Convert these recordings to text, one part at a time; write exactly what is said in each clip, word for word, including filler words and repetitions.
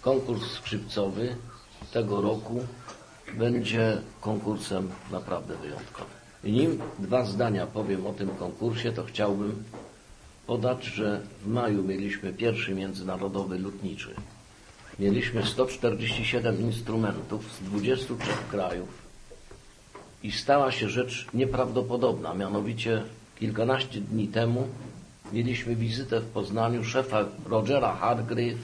konkurs skrzypcowy tego roku będzie konkursem naprawdę wyjątkowym. I nim dwa zdania powiem o tym konkursie, to chciałbym podać, że w maju mieliśmy pierwszy międzynarodowy lutniczy. Mieliśmy sto czterdzieści siedem instrumentów z dwudziestu trzech krajów i stała się rzecz nieprawdopodobna. Mianowicie kilkanaście dni temu mieliśmy wizytę w Poznaniu szefa Rogera Hargrave,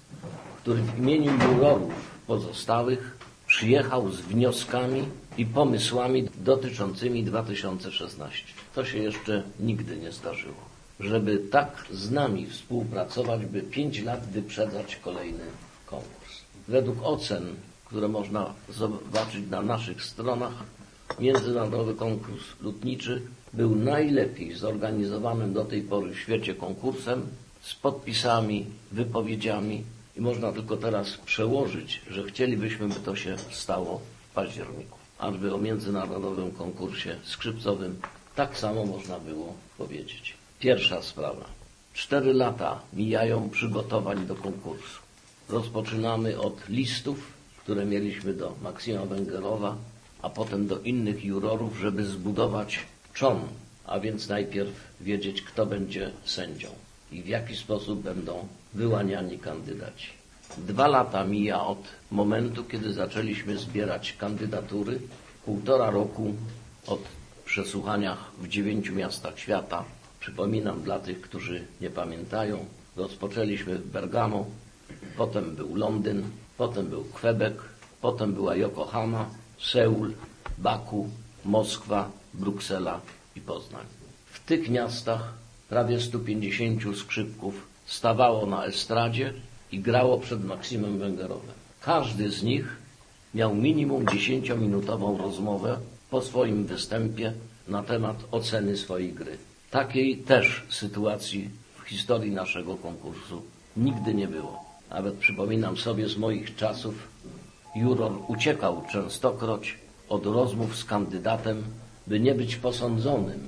który w imieniu jurorów pozostałych przyjechał z wnioskami i pomysłami dotyczącymi dwa tysiące szesnastego. To się jeszcze nigdy nie zdarzyło, żeby tak z nami współpracować, by pięć lat wyprzedzać kolejny konkurs. Według ocen, które można zobaczyć na naszych stronach, międzynarodowy konkurs lutniczy był najlepiej zorganizowanym do tej pory w świecie konkursem, z podpisami, wypowiedziami i można tylko teraz przełożyć, że chcielibyśmy, by to się stało w październiku. Ażby o międzynarodowym konkursie skrzypcowym tak samo można było powiedzieć. Pierwsza sprawa. Cztery lata mijają przygotowań do konkursu. Rozpoczynamy od listów, które mieliśmy do Maksima Węgerowa, a potem do innych jurorów, żeby zbudować trzon, a więc najpierw wiedzieć, kto będzie sędzią i w jaki sposób będą wyłaniani kandydaci. Dwa lata mija od momentu, kiedy zaczęliśmy zbierać kandydatury, półtora roku od przesłuchaniach w dziewięciu miastach świata. Przypominam dla tych, którzy nie pamiętają, rozpoczęliśmy w Bergamo, potem był Londyn, potem był Quebec, potem była Yokohama, Seul, Baku, Moskwa, Bruksela i Poznań. W tych miastach prawie stu pięćdziesięciu skrzypków stawało na estradzie i grało przed Maksimem Węgerowem. Każdy z nich miał minimum dziesięciominutową rozmowę po swoim występie na temat oceny swojej gry. Takiej też sytuacji w historii naszego konkursu nigdy nie było. Nawet przypominam sobie z moich czasów, juror uciekał częstokroć od rozmów z kandydatem, by nie być posądzonym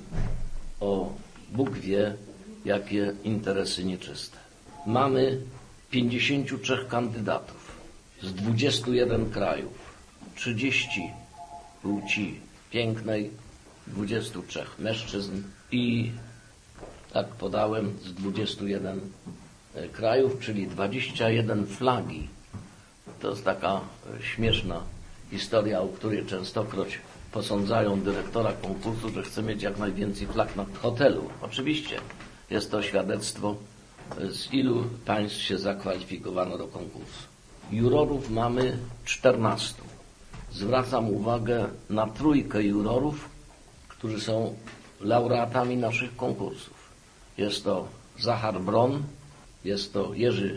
o Bóg wie jakie interesy nieczyste. Mamy pięćdziesięciu trzech kandydatów z dwudziestu jeden krajów, trzydzieści płci pięknej, dwudziestu trzech mężczyzn i, tak podałem, z dwudziestu jeden krajów, czyli dwadzieścia jeden flagi. To jest taka śmieszna historia, o której częstokroć posądzają dyrektora konkursu, że chce mieć jak najwięcej flag na hotelu. Oczywiście jest to świadectwo, z ilu państw się zakwalifikowano do konkursu. Jurorów mamy czternastu. Zwracam uwagę na trójkę jurorów, którzy są laureatami naszych konkursów. Jest to Zachar Bron, jest to Jerzy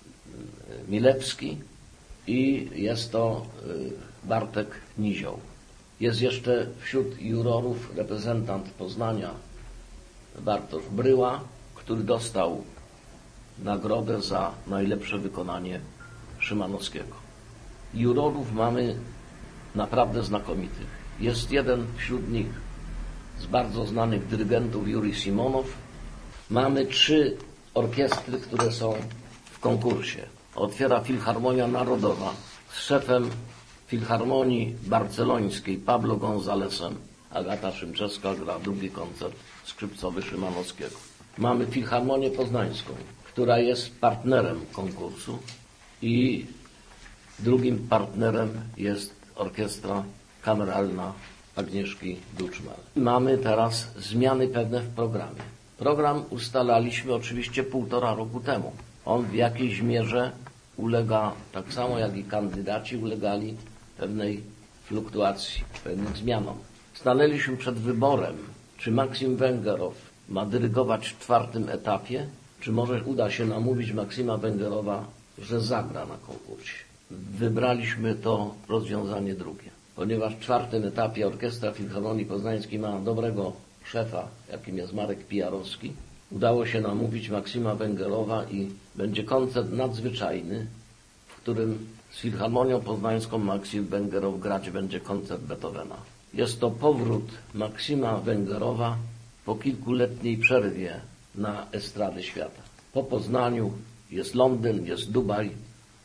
Milewski i jest to Bartek Nizioł. Jest jeszcze wśród jurorów reprezentant Poznania Bartosz Bryła, który dostał nagrodę za najlepsze wykonanie Szymanowskiego. Jurorów mamy naprawdę znakomitych. Jest jeden wśród nich z bardzo znanych dyrygentów, Juri Simonow. Mamy trzy orkiestry, które są w konkursie. Otwiera Filharmonia Narodowa z szefem Filharmonii Barcelońskiej Pablo Gonzalesem. Agata Szymczewska gra drugi koncert skrzypcowy Szymanowskiego. Mamy Filharmonię Poznańską, która jest partnerem konkursu i drugim partnerem jest orkiestra kameralna Agnieszki Duczmal. Mamy teraz zmiany pewne w programie. Program ustalaliśmy oczywiście półtora roku temu. On w jakiejś mierze ulega, tak samo jak i kandydaci ulegali pewnej fluktuacji, pewnym zmianom. Stanęliśmy przed wyborem, czy Maksim Węgerow ma dyrygować w czwartym etapie, czy może uda się namówić Maksima Węgerowa, że zagra na konkursie. Wybraliśmy to rozwiązanie drugie, ponieważ w czwartym etapie Orkiestra Filharmonii Poznańskiej ma dobrego szefa, jakim jest Marek Pijarowski. Udało się namówić Maksima Węgerowa i będzie koncert nadzwyczajny, w którym z Filharmonią Poznańską Maksim Węgerow grać będzie koncert Beethovena. Jest to powrót Maksima Węgerowa po kilkuletniej przerwie na estrady świata. Po Poznaniu jest Londyn, jest Dubaj,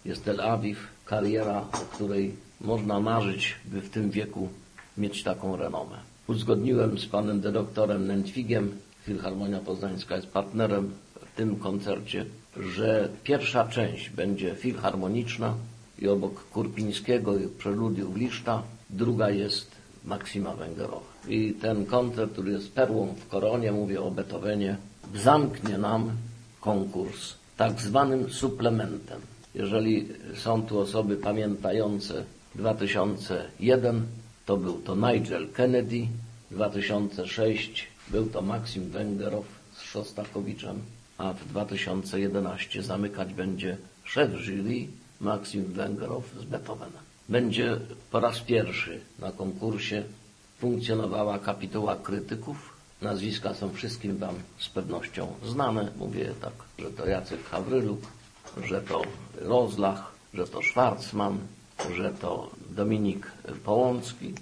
jest Tel Awiw, kariera, o której można marzyć, by w tym wieku mieć taką renomę. Uzgodniłem z panem dyrektorem Nędźwigiem, Filharmonia Poznańska jest partnerem w tym koncercie, że pierwsza część będzie filharmoniczna i obok Kurpińskiego i preludiów Liszta, druga jest Maksima Węgerowa. I ten koncert, który jest perłą w koronie, mówię o Beethovenie, zamknie nam konkurs tak zwanym suplementem. Jeżeli są tu osoby pamiętające dwa tysiące jeden, to był to Nigel Kennedy, dwa tysiące sześć był to Maksim Węgerow z Szostakowiczem, a w dwa tysiące jedenastym zamykać będzie szef jury Maksim Węgerow z Beethovenem. Będzie po raz pierwszy na konkursie funkcjonowała kapituła krytyków. Nazwiska są wszystkim wam z pewnością znane. Mówię tak, że to Jacek Hawryluk, że to Rozlach, że to Schwarzman, że to Dominik Połącki,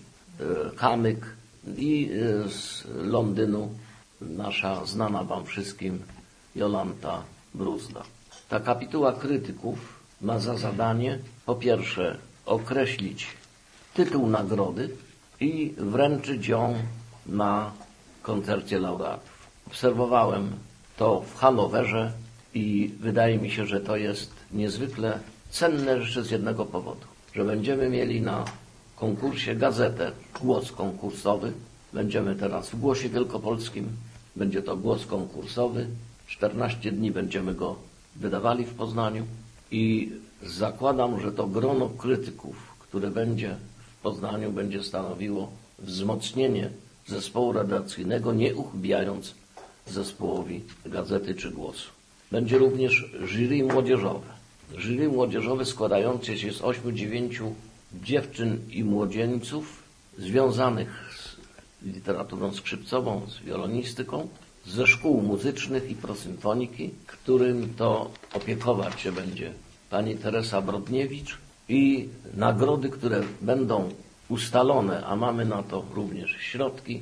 Kamyk i z Londynu nasza znana wam wszystkim Jolanta Bruzda. Ta kapituła krytyków ma za zadanie po pierwsze określić tytuł nagrody i wręczyć ją na koncercie laureatów. Obserwowałem to w Hanowerze i wydaje mi się, że to jest niezwykle cenne jeszcze z jednego powodu, że będziemy mieli na konkursie gazetę, głos konkursowy. Będziemy teraz w Głosie Wielkopolskim, będzie to głos konkursowy. czternaście dni będziemy go wydawali w Poznaniu i zakładam, że to grono krytyków, które będzie w Poznaniu, będzie stanowiło wzmocnienie zespołu redakcyjnego, nie uchybiając zespołowi gazety czy głosu. Będzie również jury młodzieżowe. Jury młodzieżowe składające się z ośmiu, dziewięciu dziewczyn i młodzieńców związanych z literaturą skrzypcową, z wiolonistyką, ze szkół muzycznych i prosymfoniki, którym to opiekować się będzie pani Teresa Brodniewicz i nagrody, które będą ustalone, a mamy na to również środki,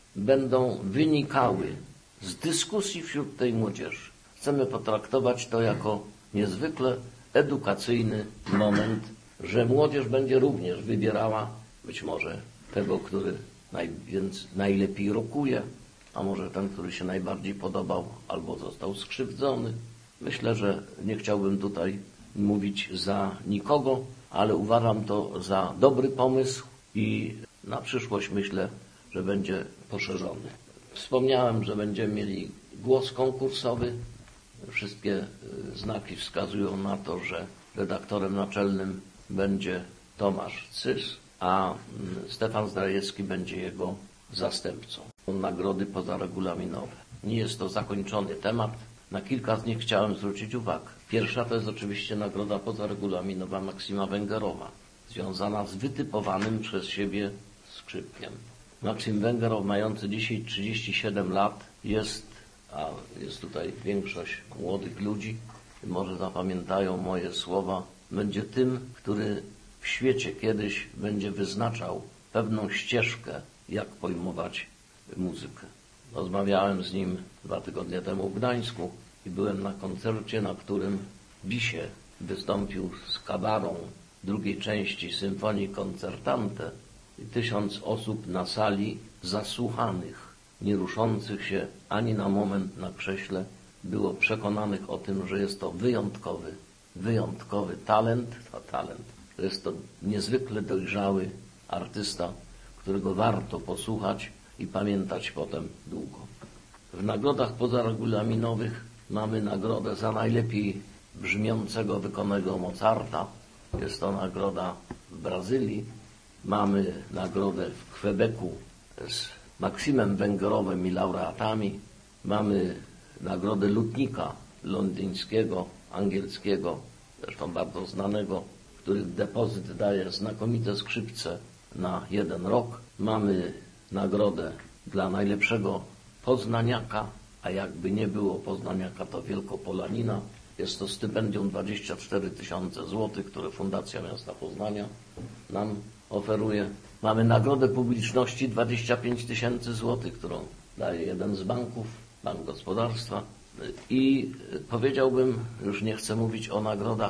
będą wynikały z dyskusji wśród tej młodzieży. Chcemy potraktować to jako niezwykle edukacyjny moment, że młodzież będzie również wybierała być może tego, który naj, więc najlepiej rokuje, a może ten, który się najbardziej podobał albo został skrzywdzony. Myślę, że nie chciałbym tutaj mówić za nikogo, ale uważam to za dobry pomysł i na przyszłość myślę, że będzie poszerzony. Wspomniałem, że będziemy mieli głos konkursowy. Wszystkie znaki wskazują na to, że redaktorem naczelnym będzie Tomasz Cys, a Stefan Zdrajewski będzie jego zastępcą. Nagrody pozaregulaminowe. Nie jest to zakończony temat. Na kilka z nich chciałem zwrócić uwagę. Pierwsza to jest oczywiście nagroda pozaregulaminowa Maksima Węgerowa, związana z wytypowanym przez siebie skrzypkiem. Maksim Węgerow, mający dzisiaj trzydzieści siedem lat, jest, a jest tutaj większość młodych ludzi, może zapamiętają moje słowa, będzie tym, który w świecie kiedyś będzie wyznaczał pewną ścieżkę, jak pojmować muzykę. Rozmawiałem z nim dwa tygodnie temu w Gdańsku i byłem na koncercie, na którym Bisie wystąpił z kabarą drugiej części Symfonii Concertante i tysiąc osób na sali zasłuchanych, nie ruszących się ani na moment na krześle, było przekonanych o tym, że jest to wyjątkowy, wyjątkowy talent, a talent, że jest to niezwykle dojrzały artysta, którego warto posłuchać i pamiętać potem długo. W nagrodach pozaregulaminowych mamy nagrodę za najlepiej brzmiącego wykonanego Mozarta. Jest to nagroda w Brazylii. Mamy nagrodę w Quebecu z Maksimem Węgerowem i laureatami. Mamy nagrodę lutnika londyńskiego, angielskiego, zresztą bardzo znanego, który depozyt daje znakomite skrzypce na jeden rok. Mamy nagrodę dla najlepszego poznaniaka, a jakby nie było poznaniaka, to Wielkopolanina. Jest to stypendium dwadzieścia cztery tysiące złotych, które Fundacja Miasta Poznania nam oferuje. Mamy nagrodę publiczności dwadzieścia pięć tysięcy złotych, którą daje jeden z banków, Bank Gospodarstwa. I powiedziałbym, już nie chcę mówić o nagrodach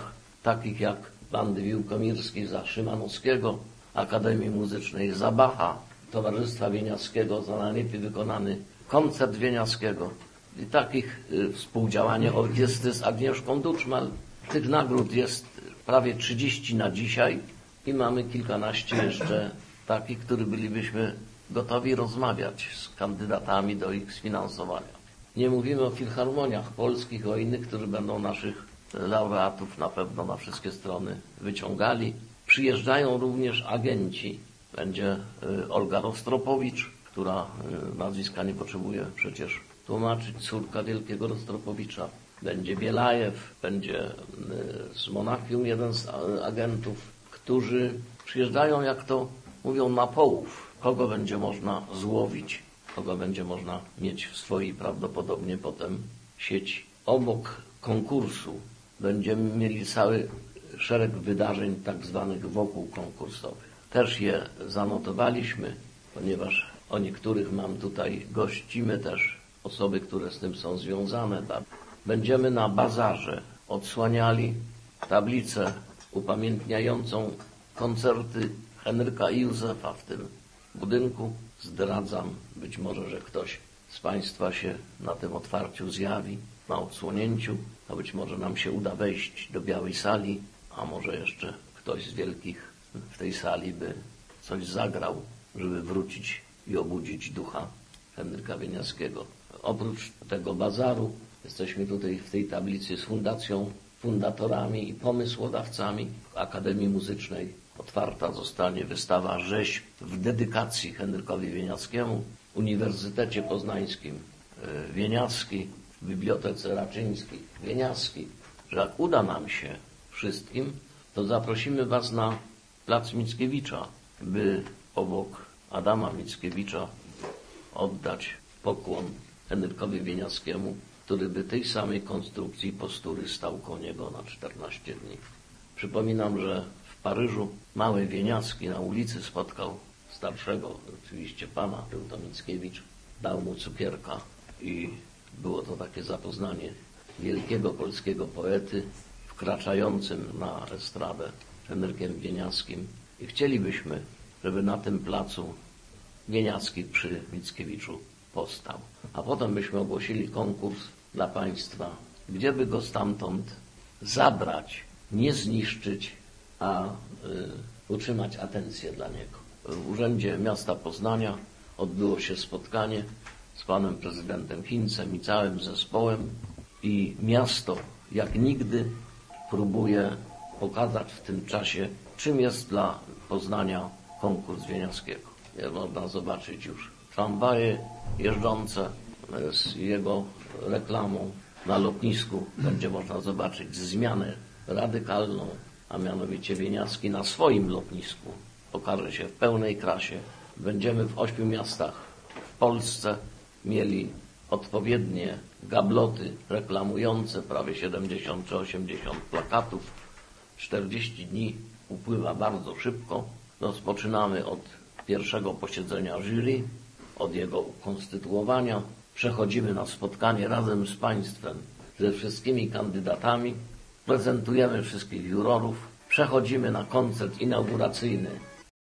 takich jak Bandy Wiłkomirskiej za Szymanowskiego, Akademii Muzycznej za Bacha, Towarzystwa Wieniawskiego za najlepiej wykonany koncert Wieniawskiego i takich y, współdziałanie orkiestry z Agnieszką Duczmal. Tych nagród jest prawie trzydzieści na dzisiaj i mamy kilkanaście jeszcze takich, których bylibyśmy gotowi rozmawiać z kandydatami do ich sfinansowania. Nie mówimy o filharmoniach polskich, o innych, którzy będą naszych laureatów na pewno na wszystkie strony wyciągali. Przyjeżdżają również agenci. Będzie Olga Rostropowicz, która nazwiska nie potrzebuje przecież tłumaczyć, córka wielkiego Rostropowicza. Będzie Bielajew, będzie z Monachium jeden z agentów, którzy przyjeżdżają, jak to mówią, na połów. Kogo będzie można złowić, kogo będzie można mieć w swojej prawdopodobnie potem sieci. Obok konkursu będziemy mieli cały szereg wydarzeń tak zwanych wokół konkursowych. Też je zanotowaliśmy, ponieważ o niektórych mam tutaj, gościmy też osoby, które z tym są związane. Będziemy na bazarze odsłaniali tablicę upamiętniającą koncerty Henryka i Józefa w tym budynku. Zdradzam, być może, że ktoś z Państwa się na tym otwarciu zjawi, na odsłonięciu, a być może nam się uda wejść do Białej Sali, a może jeszcze ktoś z wielkich w tej sali by coś zagrał, żeby wrócić i obudzić ducha Henryka Wieniawskiego. Oprócz tego bazaru jesteśmy tutaj w tej tablicy z fundacją, fundatorami i pomysłodawcami Akademii Muzycznej. Otwarta zostanie wystawa rzeźb w dedykacji Henrykowi Wieniawskiemu, Uniwersytecie Poznańskim Wieniawski, w Bibliotece Raczyńskiej Wieniawski. Że jak uda nam się wszystkim, to zaprosimy Was na plac Mickiewicza, by obok Adama Mickiewicza oddać pokłon Henrykowi Wieniawskiemu, który by tej samej konstrukcji postury stał koło niego na czternaście dni. Przypominam, że w Paryżu mały Wieniawski na ulicy spotkał starszego, oczywiście pana, był to Mickiewicz, dał mu cukierka i było to takie zapoznanie wielkiego polskiego poety wkraczającym na estradę Henrykiem Wieniawskim. I chcielibyśmy, żeby na tym placu Wieniawski przy Mickiewiczu powstał. A potem byśmy ogłosili konkurs dla Państwa, gdzie by go stamtąd zabrać, nie zniszczyć, a y, utrzymać atencję dla niego. W Urzędzie Miasta Poznania odbyło się spotkanie z panem prezydentem Hinzem i całym zespołem i miasto jak nigdy próbuje pokazać w tym czasie, czym jest dla Poznania konkurs Wieniawskiego. Można zobaczyć już tramwaje jeżdżące z jego reklamą. Na lotnisku będzie można zobaczyć zmianę radykalną, a mianowicie Wieniawski na swoim lotnisku pokaże się w pełnej krasie. Będziemy w ośmiu miastach w Polsce mieli odpowiednie gabloty reklamujące, prawie siedemdziesiąt czy osiemdziesiąt plakatów. czterdzieści dni upływa bardzo szybko. Rozpoczynamy od pierwszego posiedzenia jury, od jego ukonstytuowania. Przechodzimy na spotkanie razem z Państwem, ze wszystkimi kandydatami. Prezentujemy wszystkich jurorów. Przechodzimy na koncert inauguracyjny